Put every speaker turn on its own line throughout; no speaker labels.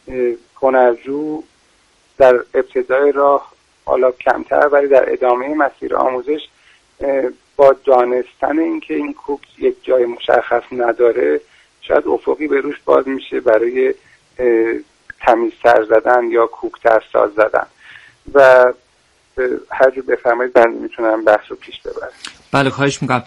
هنرجو در ابتدای راه حالا کمتر، ولی در ادامه مسیر آموزش با دانستن اینکه این کوک یک جای مشخص نداره، شاید افقی به روش باز میشه برای تمیزتر زدن یا کوکتر ساز زدن و هر جور بفرمایید من میتونم بحث رو پیش ببرم.
بله خواهش میکنم.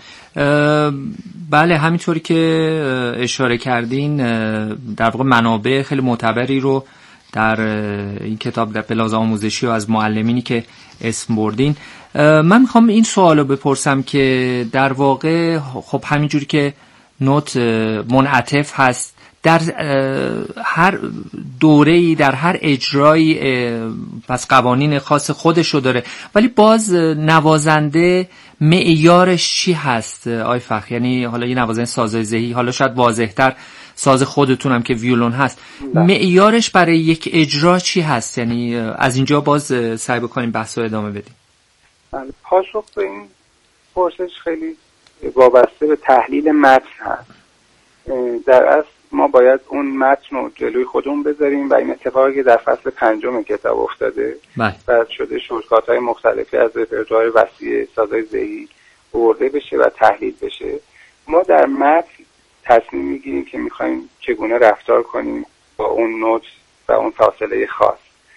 بله همینطوری که اشاره کردین در واقع منابع خیلی معتبری رو در این کتاب در بلاز آموزشی و از معلمینی که اسم بردین. من میخوام این سوالو بپرسم که در واقع خب همینجوری که نوت منعطف هست در هر دوره‌ای، در هر اجرایی پس قوانین خاص خودشو داره، ولی باز نوازنده معیارش چی هست آی فخر؟ یعنی حالا یه نوازنده سازهای ذهی، حالا شاید واضح‌تر ساز خودتونم که ویولون هست، معیارش برای یک اجرا چی هست؟ یعنی از اینجا باز سعی بکنیم بحث رو ادامه بدیم.
پاسخ به این پرسش خیلی وابسته به تحلیل متن هست. در اصل ما باید اون متن رو جلوی خودمون بذاریم و این اتفاقی که در فصل 5 کتاب افتاده و شده شورت‌کات‌های مختلفی از رپرتوار وسیع سازهای ذهی برده بشه و تحلیل بشه. ما در متن تصمیم میگیریم که میخوایم چگونه رفتار کنیم با اون نوت و اون فاصله خاص.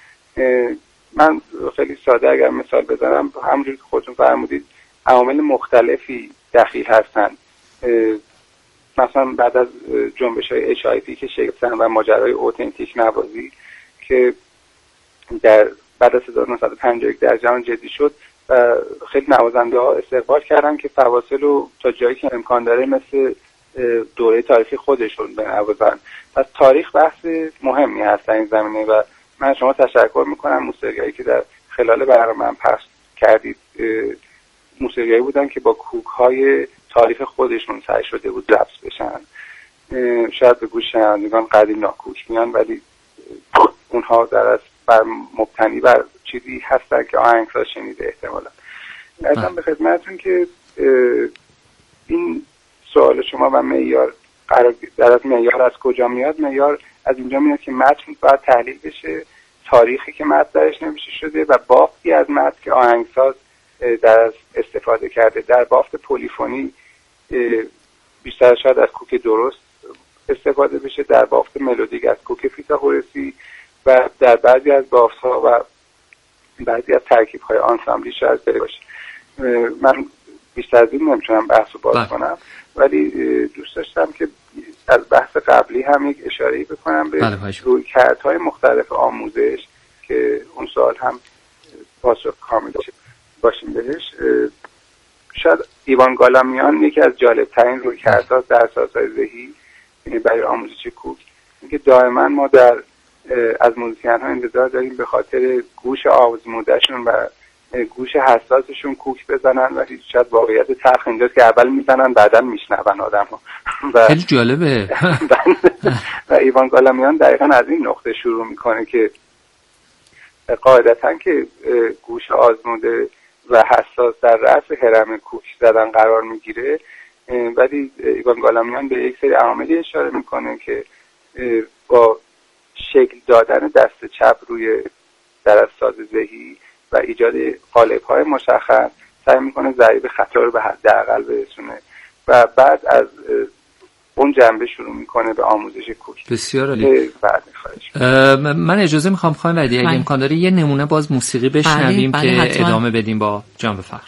من خیلی ساده اگر مثال بزنم، همونجوری که خودتون فرمودید عوامل مختلفی دخیل هستن. مثلا بعد از جنبش‌های HIP که شکل و ماجرای اوتنتیک نوازی که در بعد از 1951 در جهان جدی شد و خیلی نوازنده‌ها استقبال کردن که فواصل رو تا جایی که امکان داره مثل دوره تاریخی خودشون بنوازن. پس تاریخ بحث مهمی هست در این زمینه و من شما تشکر میکنم. موسیقیایی که در خلال برنامه پخش کردید موسیقیایی بودن که با کوک‌های تاریخ خودشون سعی شده بود ضبط بشن. شاید به گوش شنوندگان قدیم ناکوک میان، ولی اونها در اصل مبتنی بر چیزی هستن که آهنگساز شنیده احتمالا. ارزم به خدمتتون که این سوال شما و معیار معیار از کجا میاد؟ معیار از اینجا میاد که متن باید تحلیل بشه، تاریخی که متن درش نوشته شده و بافتی از متن که آهنگساز در استفاده کرده. در بافت پلیفونی بیشتر شاید از کوک درست استفاده بشه، در بافت ملودیک از کوک فیثاغورسی و در بعضی از بافت‌ها و بعضی از ترکیب‌های آنسامبلی شاید بره باشه. من بیشتر از این نمیتونم بحث رو باز کنم، ولی دوست داشتم که از بحث قبلی هم یک اشاره‌ای بکنم به رویکردهای مختلف آموزش که اون سوال هم پاسخ کامل باشیم بهش. شاید ایوان گالامیان یکی از جالب‌ترین رویکردها در سازهای ذهی برای آموزش کوک، اینکه دائما ما از موزیسین‌ها انتظار داریم به خاطر گوش آزموده‌شون و گوش حساسشون کوک بزنن و شاید واقعیت تلخ اینجاست که اول میزنن بعداً میشنون آدم‌ها.
خیلی جالبه.
و ایوان گالامیان دقیقاً از این نقطه شروع میکنه که قاعدتاً که گوش آزموده و حساس در رأس هرم کوک زدن قرار میگیره، ولی ایوان گالامیان به یک سری عواملی اشاره میکنه که با شکل دادن دست چپ روی در ساز ذهی و ایجاد قالب‌های مشخص سعی میکنه ضریب خطا رو به حداقل برسونه و بعد از اون جنبه شروع میکنه به آموزش کوک.
بسیار عالی. من اجازه میخوام خانم ودیعی اگه امکان داره یه نمونه باز موسیقی بشنویم که ادامه بدیم با جناب فخر.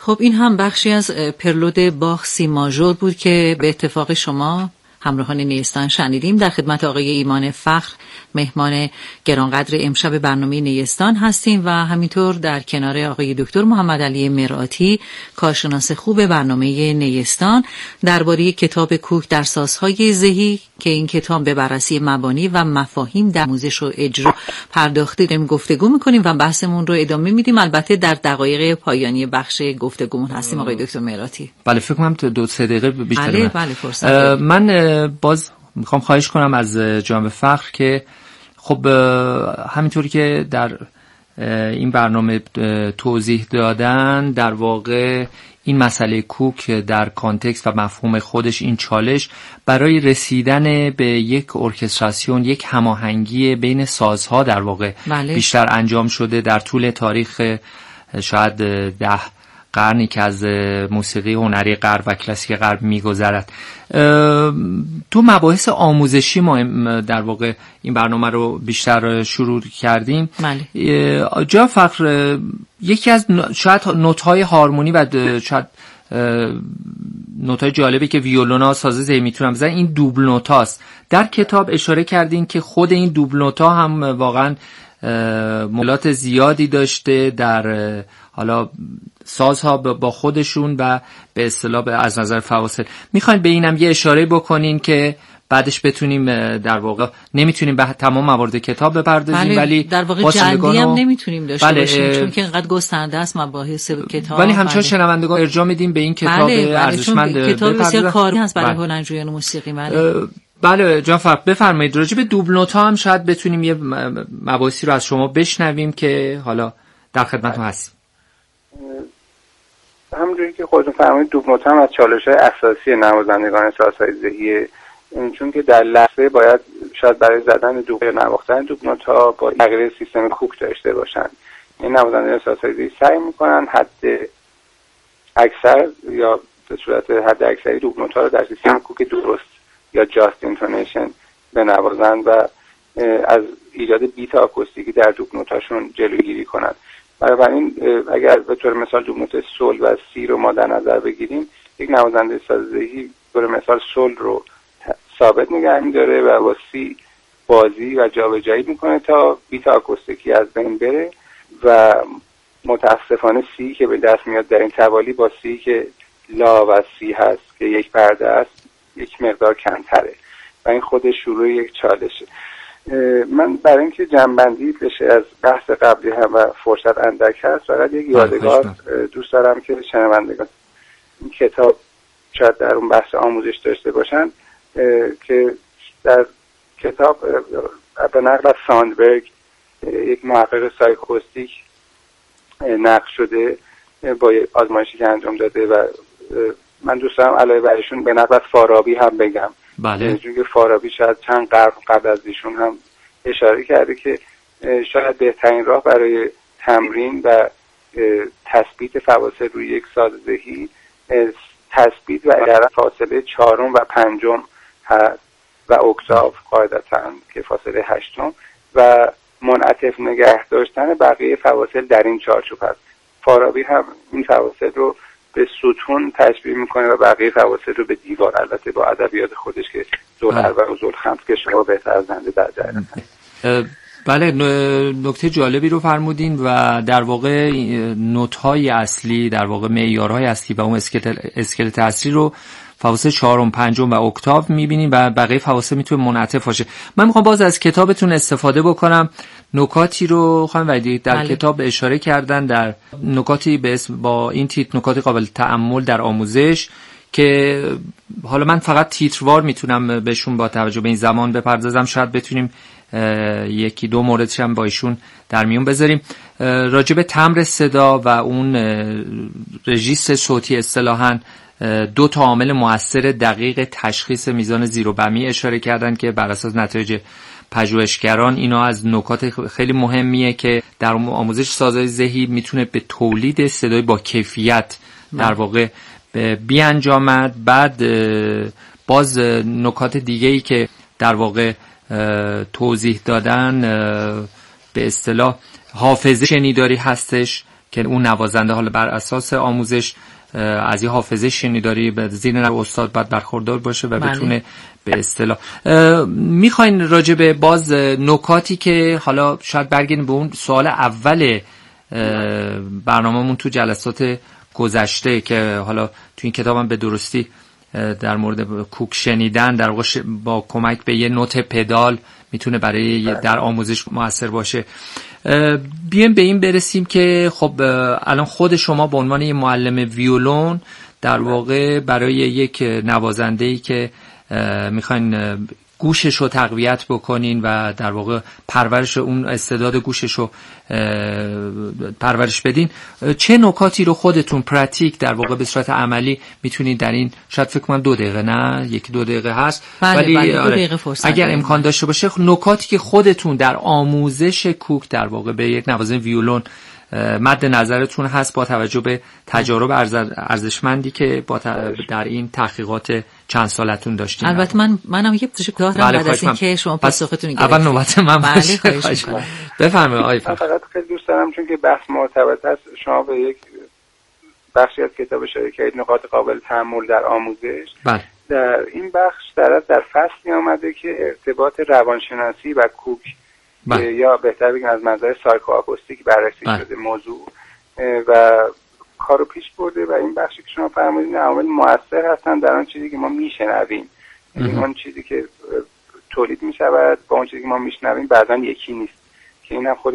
خب این هم بخشی از پرلود باخ سی ماژور بود که به اتفاق شما همراهان نیستان شنیدیم. در خدمت آقای ایمان فخر، مهمان گرانقدر امشب برنامه نیستان هستیم و همینطور در کنار آقای دکتر محمد علی مرآتی، کارشناس خوب برنامه نیستان، درباره کتاب کوک در سازهای زهی که این کتاب به بررسی مبانی و مفاهیم در آموزش و اجرا پرداخته داریم گفتگو میکنیم و بحثمون رو ادامه میدیم. البته در دقایق پایانی بخش گفتگومون هستیم آقای دکتر مرآتی.
بله فکر کنم 2-3 دقیقه بیشتر.
بله فرصت.
من باز میخوام خواهش کنم از جناب فخر که خب همینطوری که در این برنامه توضیح دادن، در واقع این مسئله کوک در کانتکست و مفهوم خودش، این چالش برای رسیدن به یک ارکستراسیون، یک هماهنگی بین سازها در واقع بیشتر انجام شده در طول تاریخ شاید 10 قرنی که از موسیقی هنری غرب و کلاسیک غرب میگذرد. تو مباحث آموزشی ما در واقع این برنامه رو بیشتر شروع کردیم. جا فخر، یکی از شاید نوت‌های هارمونی و شاید نوت‌های جالبی که ویولونا ساز زهی میتونن بزنن این دوبل نوتاست. در کتاب اشاره کردین که خود این دوبل نوتا هم واقعا مولات زیادی داشته در حالا سازها با خودشون و به اصطلاح از نظر فواصل. میخواین به اینم یه اشاره بکنین که بعدش بتونیم در واقع، نمیتونیم به تمام موارد کتاب بپردازیم ولی
در واقع جلدی هم نمیتونیم داشته باشیم چون که اینقدر گسترده است مباحث کتاب،
ولی همچنان شنوندگان ارجاع میدیم به این کتاب ارزشمند.
کتاب بسیار کاری هست برای هنرجویان موسیقی.
بله جان فرق بفرمایید. راجع به دوبل نوتا هم شاید بتونیم یه مباحثی رو از شما بشنویم که حالا در خدمتتون هستیم.
همونجوری که خودتون فرمایید دوبل نوتا هم از چالش‌های اساسی نوازندگان سازهای زهیه، چون که در لحظه باید شاید برای زدن دوبل یا نواختن دوبل نوتا با تغییر سیستم کوک داشته باشن. این نوازندگان سازهای زهی سعی میکنن حد اکثر یا به صورت حد اکثری دوبل نوتا رو در سیستم کوک درست یا جاست اینتونیشن بنوازن و از ایجاد بیت آکوستیکی در دوبل نوتاشون جلوگیری کنن. بنابراین اگر به طور مثال دوبل نوت سول و سی رو ما در نظر بگیریم، یک نوازنده سازه‌ای به طور مثال سول رو ثابت نگه می‌داره و با سی بازی و جابجایی میکنه تا بیت آکوستیکی از بین بره و متاسفانه سی که به دست میاد در این توالی با سی که لا و سی هست که یک پرده است یک مقدار کمتره و این خود شروع یک چالشه. من برای اینکه جنبندی بشه از بحث قبلی هم و فرصت اندک هست، فقط یک یادگار دوست دارم که شنوندگان این کتاب شاید در اون بحث آموزش داشته باشن که در کتاب به نقل از ساندبرگ، یک محقق سایکوستیک، نقل شده با آزمایشی که انجام داده و من دوست دارم علاوه بر ایشون به نقل از فارابی هم بگم.
بله.
چون که فارابی شاید چند قرن قبل از ایشون هم اشاره کرده که شاید بهترین راه برای تمرین و تثبیت فواصل روی یک ساز زهی تثبیت و اجرا فاصله 4 و 5 هست و اکتاو قاعدتاً که فاصله 8 و منعطف نگه داشتن بقیه فواصل در این چارچوب هست. فارابی هم این فواصل رو به ستون تشبیه میکنه و بقیه فواصل رو به دیوار، البته با ادبیات خودش که ذوالاربع و ذوالخمس که شما بهتر از زنده در جریان هست.
بله، نکته جالبی رو فرمودین و در واقع نوت‌های اصلی، در واقع معیارهای اصلی و اون اسکلت اصلی رو فواصل 4 5 و اکتاو می‌بینین و بقیه فواصل میتونه منعطف باشه. من میخوام باز از کتابتون استفاده بکنم. نکاتی رو خانم وحیدی در کتاب اشاره کردن، در نکاتی به اسم با این تیتر نکات قابل تأمل در آموزش که حالا من فقط تیتروار میتونم بهشون با توجه به این زمان بپردازم، شاید بتونیم یکی دو موردش هم با ایشون در میون بذاریم. راجب تمبر صدا و اون رژیستر صوتی اصطلاحاً 2 عامل مؤثر دقیق تشخیص میزان زیر و بمی اشاره کردن که بر اساس نتایج پژوهشگران اینا از نکات خیلی مهمیه که در آموزش سازهای ذهی میتونه به تولید صدای با کیفیت در واقع بیانجامد. بعد باز نکات دیگه‌ای که در واقع توضیح دادن به اصطلاح حافظه شنیداری هستش که اون نوازنده حالا بر اساس آموزش از یه حافظه شنیداری به زیر نظر استاد باید برخوردار باشه و بتونه به اصطلاح. میخواین راجع به باز نکاتی که حالا شاید برگردیم به اون سوال اول برنامه‌مون تو جلسات گذشته که حالا تو این کتابم به درستی در مورد کوک شنیدن در واقع با کمک به یه نوت پدال میتونه برای در آموزش مؤثر باشه. بیایم به این برسیم که خب الان خود شما به عنوان یه معلم ویولون در واقع برای یک نوازنده‌ای که میخواین گوشش رو تقویت بکنین و در واقع پرورش اون استعداد گوشش رو پرورش بدین، چه نکاتی رو خودتون پراتیک در واقع به صورت عملی میتونید در این، شاید فکر کنم 2 دقیقه نه 1-2 دقیقه هست،
ولی
اگر امکان داشته باشه نکاتی که خودتون در آموزش کوک در واقع به یک نوازنده ویولون مد نظرتون هست با توجه به تجارب ارزشمندی که در این تحقیقات چند سالتون داشتین.
البته منم یه کوتاه بعد از این که شما پاسختون گرفتید.
اول نوبت من باشه. بفرمایید آقای
من فقط خیلی دوست دارم چون که بحث مرتبط است، شما به یک بخشی از کتاب اشاره کردید، نقاط قابل تأمل در آموزش.
بله.
در این بخش در فصلی آمده که ارتباط روانشناسی و کوک یا بهتر بگیم از منظر سایکواکوستیک بررسی شده موضوع و کارو پیش برده و این بخشی که شما فرمودین عوامل مؤثر هستن در آن چیزی که ما میشنویم، یعنی اون چیزی که تولید میشود با اون چیزی که ما میشنویم بعضا یکی نیست که اینم خود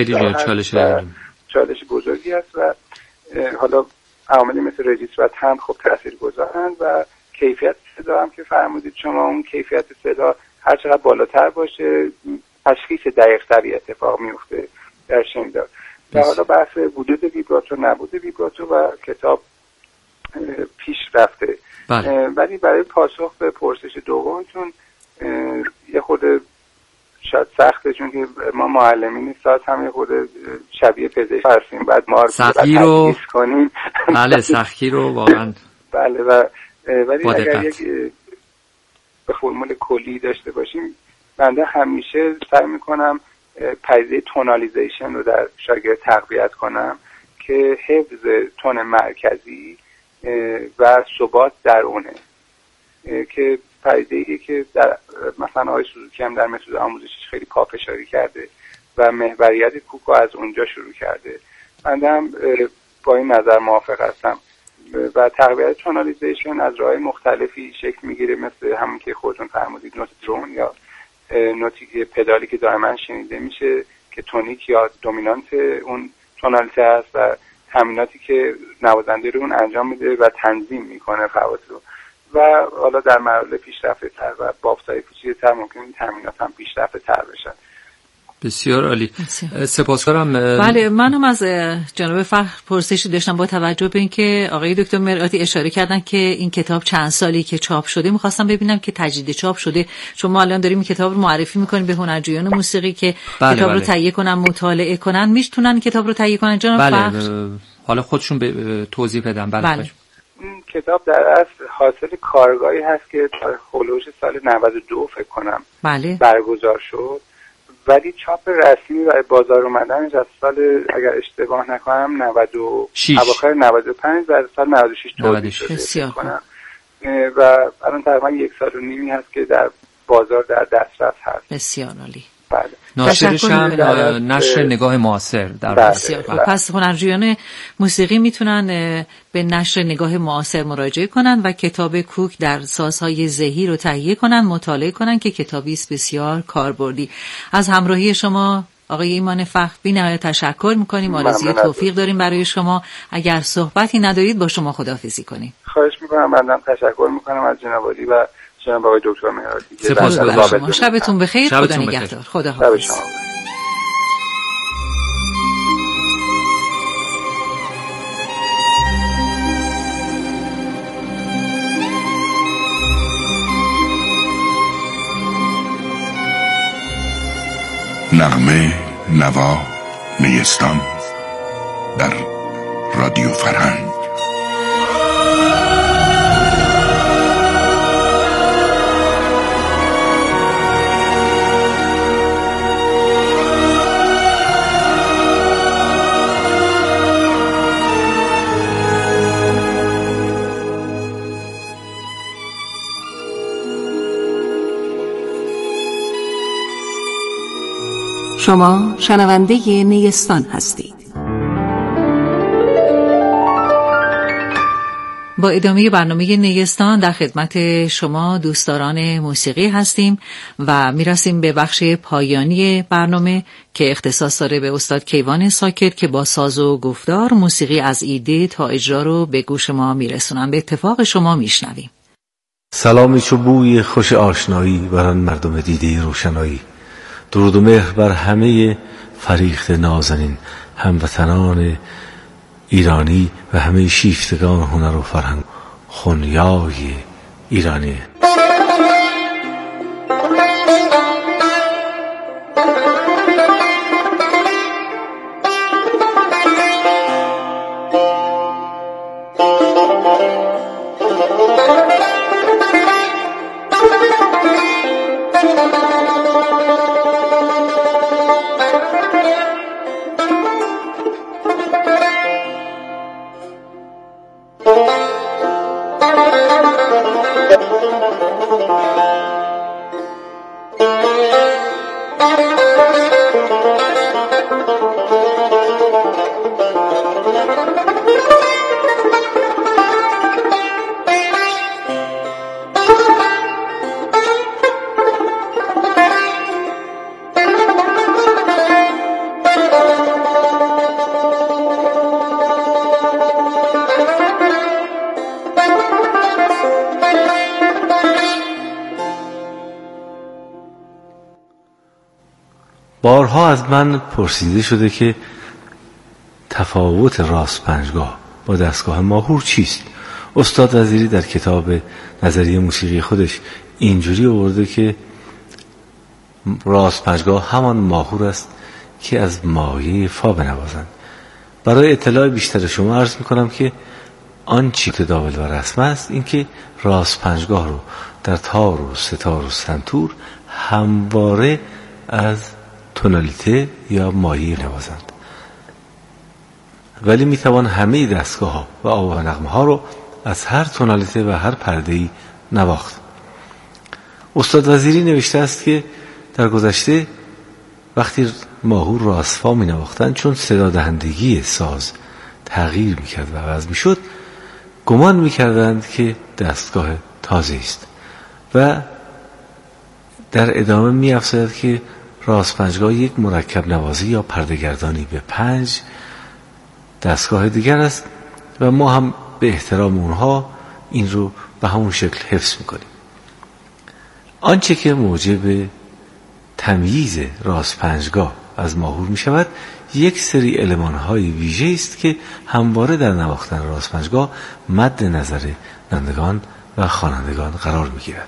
چالش بزرگی است و حالا عواملی مثل رجیستر و تمبر خب تاثیرگذارند و کیفیت صدا هم که فرمودید شما، اون کیفیت صدا هر چقدر بالاتر باشه تشخیص دقیق‌تری اتفاق میفته در شنیدار. و حالا بحث وجود ویبراتو نبود ویبراتو و کتاب پیش رفته. ولی برای پاسخ به پرسش دومتون یه خود شاید سخته، چون که ما معلمین ساز هم یه خود شبیه پزشک هستیم، بعد ما
سختی رو
کنیم.
بله سختی رو واقعا
بله ولی اگر یک به فرمول کلی داشته باشیم، بنده همیشه سعی میکنم پدیده تونالیزیشن رو در شاگرد تقویت کنم که حفظ تون مرکزی و ثبات در اونه، که پدیده‌ای که در مثلا آقای سوزوکی هم در متد آموزشیش خیلی پافشاری کرده و محوریت کوکو از اونجا شروع کرده. بنده هم با این نظر موافق هستم و تقویت تونالیزیشن از راه‌های مختلفی شکل میگیره، مثل همون که خودتون فرمودید نوت درون یا نوتی پدالی که دائما شنیده میشه که تونیک یا دومینانت اون تونالیته است و تمریناتی که نوازنده رو اون انجام میده و تنظیم میکنه فواصل رو و حالا در مراحل پیشرفته تر و بافت‌های پیچیده تر ممکن این تمرینات هم پیشرفته تر بشن.
بسیار عالی، سپاسگزارم.
بله منم از جناب فخر پرسشی داشتم با توجه به اینکه آقای دکتر مرآتی اشاره کردن که این کتاب چند سالی که چاپ شده، می‌خواستم ببینم که تجدید چاپ شده. شما الان داریم این کتاب رو معرفی می‌کنید به هنرجویان موسیقی که کتاب رو تهیه کنن مطالعه کنن، میتونن کتاب رو تهیه کنن جناب فخر؟
حالا خودشون به توضیح بدن.
بله. این کتاب در اصل حاصل کارگاهی هست که هولوش سال 92 فکر کنم برگزار شد، ولی چاپ رسمی و بازار اومدنش از سال اگر اشتباه نکنم 96 اواخر 95 و سال 96 تولید شده کنم و الان تقریبا 1 سال و نیمی هست که در بازار در دسترس هست.
بسیار عالی.
بله.
ناشرش هم نشر نگاه معاصر در
بسیار. پس هنرجویان موسیقی میتونن به نشر نگاه معاصر مراجعه کنن و کتاب کوک در سازهای ذهی رو تهیه کنن، مطالعه کنن که کتابی است بسیار کاربردی. از همراهی شما آقای ایمان فخر بی‌نهایت تشکر میکنیم. آرزوی توفیق داریم برای شما. اگر صحبتی ندارید با شما خداحافظی کنیم.
خواهش میکنم. منم تشکر میکنم از جناب عالی و جناب آقای دکتر مرآتی.
سپاسگزارم. شبتون بخیر. خدا نگهدار. خداحافظ.
نغمه نوا نیستان در رادیو فرهنگ.
شما شنونده نیستان هستید.
با ادامه برنامه نیستان در خدمت شما دوستداران موسیقی هستیم و میرسیم به بخش پایانی برنامه که اختصاص داره به استاد کیوان ساکت که با ساز و گفتار موسیقی از ایده تا اجرا رو به گوش ما میرسونن. به اتفاق شما میشنویم.
سلامی چو بوی خوش آشنایی بر آن مردم دیده روشنایی. درود و مهر بر همه فریخت نازنین هموطنان ایرانی و همه شیفتگان هنر و فرهنگ خونیای ایرانی. بارها از من پرسیده شده که تفاوت راست پنجگاه با دستگاه ماهور چیست؟ استاد وزیری در کتاب نظریه موسیقی خودش اینجوری آورده که راست پنجگاه همان ماهور است که از مایه فا بنوازند. برای اطلاع بیشتر شما عرض میکنم که آنچه متداول و رسم است این که راست پنجگاه رو در تار و ستار و سنتور همواره از تونالیته یا مایه نوازند، ولی میتوان همه دستگاه ها و آوا و نغمه ها رو از هر تونالیته و هر پرده‌ای نواخت. استاد وزیری نوشته است که در گذشته وقتی ماهور راستفا می نواختند چون صدا دهندگی ساز تغییر میکرد و عوض میشد گمان میکردند که دستگاه تازه است و در ادامه می‌افزاید که راست پنجگاه یک مرکب نوازی یا پرده‌گردانی به 5 دستگاه دیگر است و ما هم به احترام اونها این رو به همون شکل حفظ میکنیم. آنچه که موجب تمییز راست پنجگاه از ماهور می شود یک سری المان‌های ویژه است که همواره در نواختن راست پنجگاه مد نظر نوازندگان و خوانندگان قرار می گیرد.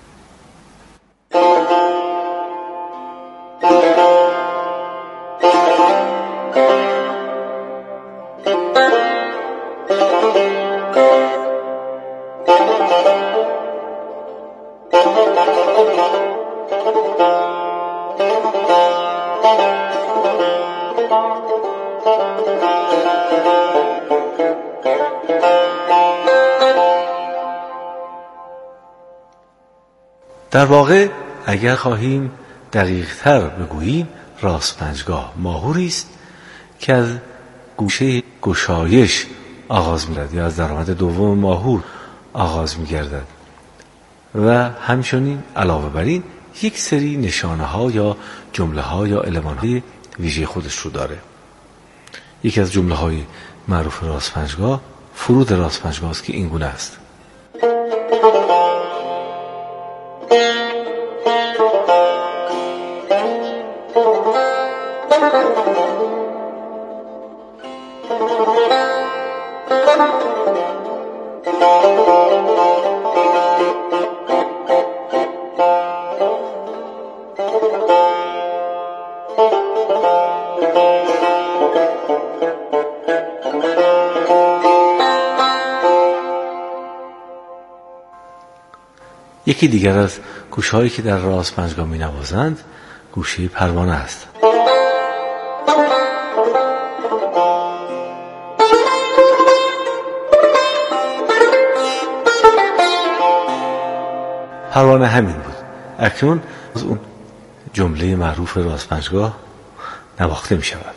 در واقع اگر خواهیم دقیق‌تر بگوییم راست پنجگاه ماهوری است که از گوشه گشایش آغاز می‌گردد یا از درآمد دوم ماهور آغاز می‌گردد و همچنین علاوه بر این یک سری نشانه‌ها یا جمله‌ها یا المان‌های ویژه خودش رو داره. یکی از جمله‌های معروف راست پنجگاه فرود راست پنجگاه است که این گونه است: یکی دیگر از گوشهایی که در راست پنجگاه می نوازند گوشه پروانه است. پروانه همین بود. اکنون از اون جمله معروف راست پنجگاه نواخته می شود.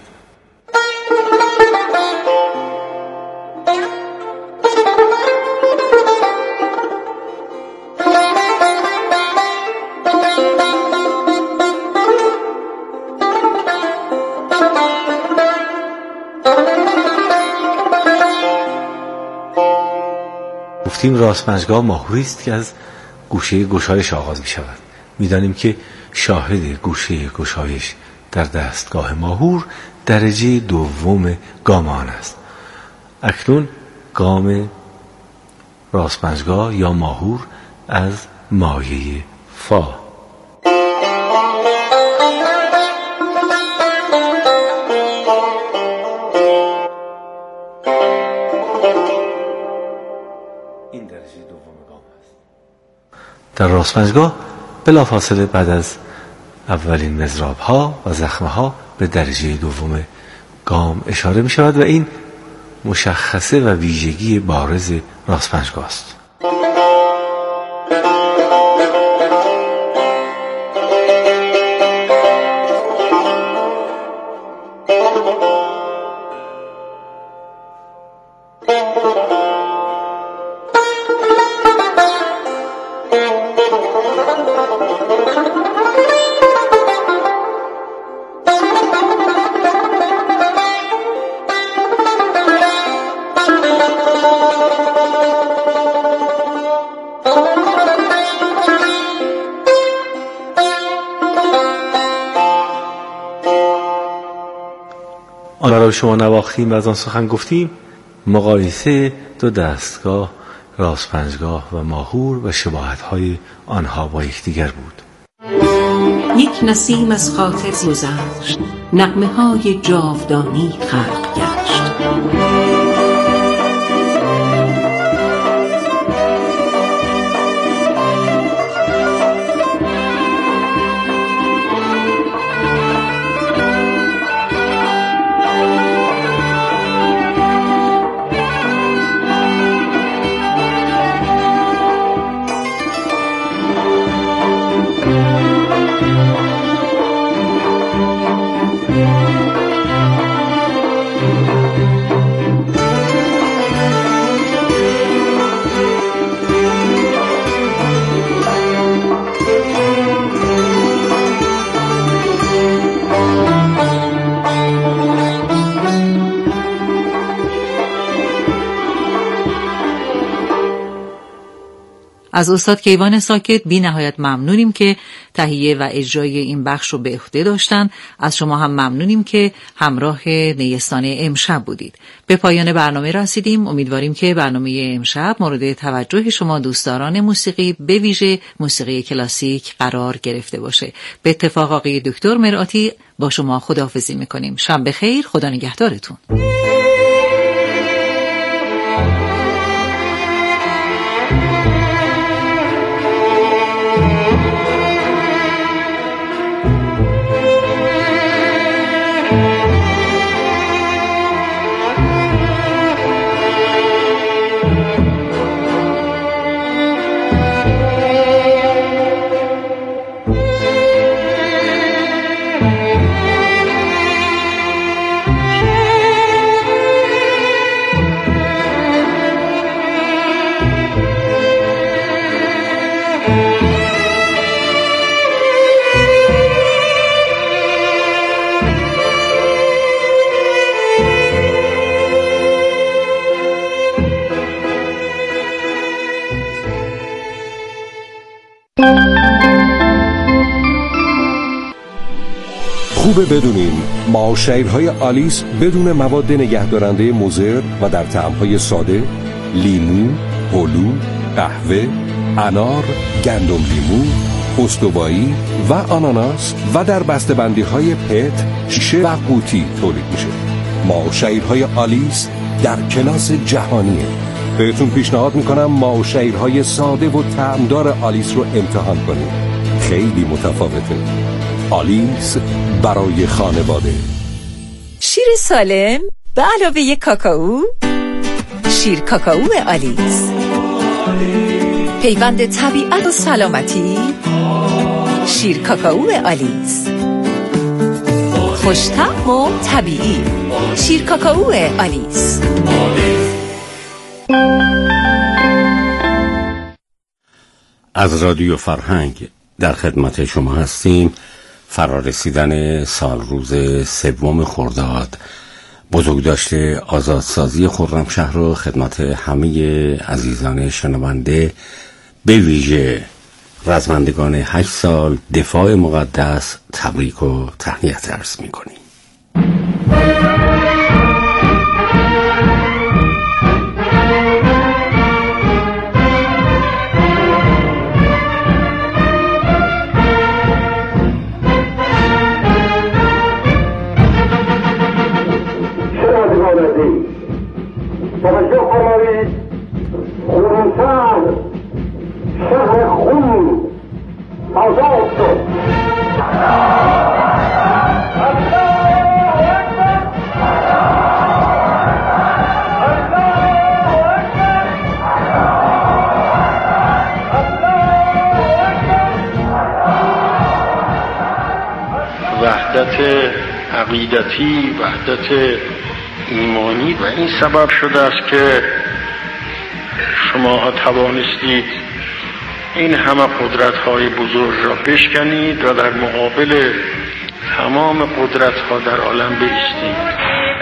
گفتیم راستمژگاه ماهوری است که از گوشه گشایش آغاز می شود. می دانیم که شاهد گوشه گشایش در دستگاه ماهور درجه دوم گام آن است. اکنون گام راستمژگاه یا ماهور از مایه فا. این درجه دوم گام است. در راستمژگاه بلافاصله بعد از اولین مضراب ها و زخمه ها به درجه دوم گام اشاره می شود و این مشخصه و ویژگی بارز راستمژگاه است. آن را شما نواختیم و از آن سخن گفتیم. مقایسه دو دستگاه راستمژگاه و ماهور و شباهت‌های آنها با یکدیگر بود.
یک نسیم از خاطر گذشت، نغمه‌های جاودانی خلق گشت.
از استاد کیوان ساکت بی نهایت ممنونیم که تهیه و اجرای این بخش رو به عهده داشتن. از شما هم ممنونیم که همراه نیستان امشب بودید. به پایان برنامه رسیدیم. امیدواریم که برنامه امشب مورد توجه شما دوستداران موسیقی به ویژه موسیقی کلاسیک قرار گرفته باشه. به اتفاق آقای دکتر مرآتی با شما خداحافظی میکنیم. شب بخیر، خدا نگهدارتون.
خوبه بدونین معاشرهای آلیس بدون مواد نگهدارنده مضر و در طعم‌های ساده، لیمو، هلو، قهوه، انار، گندم لیمو، استوایی و آناناس و در بسته‌بندی‌های پت، شیشه و قوطی تولید میشه. معاشرهای آلیس در کلاس جهانیه. بهتون پیشنهاد میکنم معاشرهای ساده و طعمدار آلیس رو امتحان کنید. خیلی متفاوته. آلیس برای خانواده.
شیر سالم به علاوه کاکائو، شیر کاکائو آلیس، پیوند طبیعت و سلامتی، شیر کاکائو آلیس. خوش‌طعم و طبیعی. شیر کاکائو آلیس.
از رادیو فرهنگ در خدمت شما هستیم. فرارسیدن سال روز 3 خرداد، بزرگداشت آزادسازی خرمشهر رو خدمت همه عزیزان شنونده، به ویژه رزمندگان 8 سال دفاع مقدس، تبریک و تهنیت عرض می‌کنیم.
توجه فرمایید، خرمشهر شهر خون آزاد شد.
وحدت عقیدتی، وحدت ایمانی، و این سبب شده است که شما توانستید این همه قدرت‌های بزرگ را بشکنید و در مقابل تمام قدرت‌ها در عالم بایستید.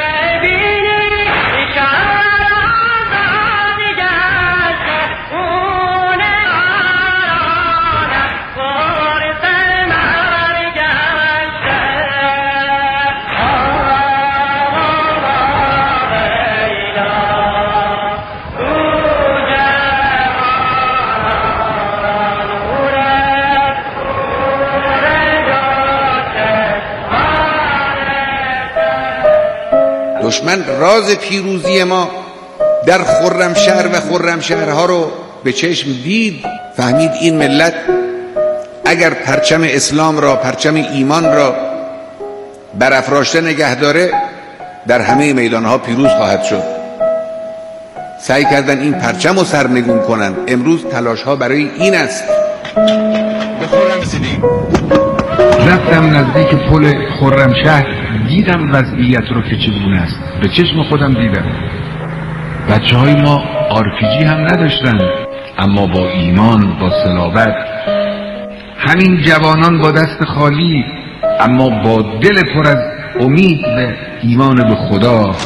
دشمن راز پیروزی ما در خرمشهر و خرمشهرها رو به چشم دید، فهمید این ملت اگر پرچم اسلام را، پرچم ایمان را برافراشته نگه داره، در همه میدانها پیروز خواهد شد. سعی کردن این پرچم رو سرنگون کنند. امروز تلاش ها برای این است.
به خرمسیدی رفتم نزدیک پل خرمشهر، دیدم وضعیت رو که چگونه است، به چشم خودم دیدم. بچه های ما آرپیجی هم نداشتن، اما با ایمان، با صلابت. همین جوانان با دست خالی اما با دل پر از امید به ایمان به خدا.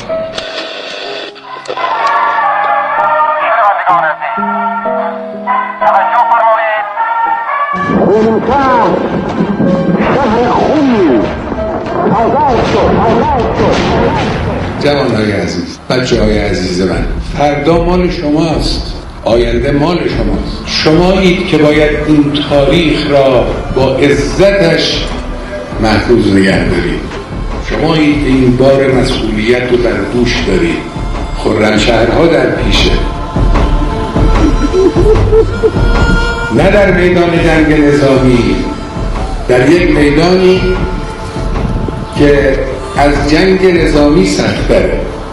جوانهای عزیز، بچه های عزیز من، فردا مال شماست، آینده مال شماست. شمایید که باید این تاریخ را با عزتش محفوظ نگه دارید. شمایید که این بار مسئولیت رو در دوش دارید. خرمشهرها در پیشه، نه در میدان جنگ نظامی، در یک میدانی که از جنگ نظامی سخت‌تره.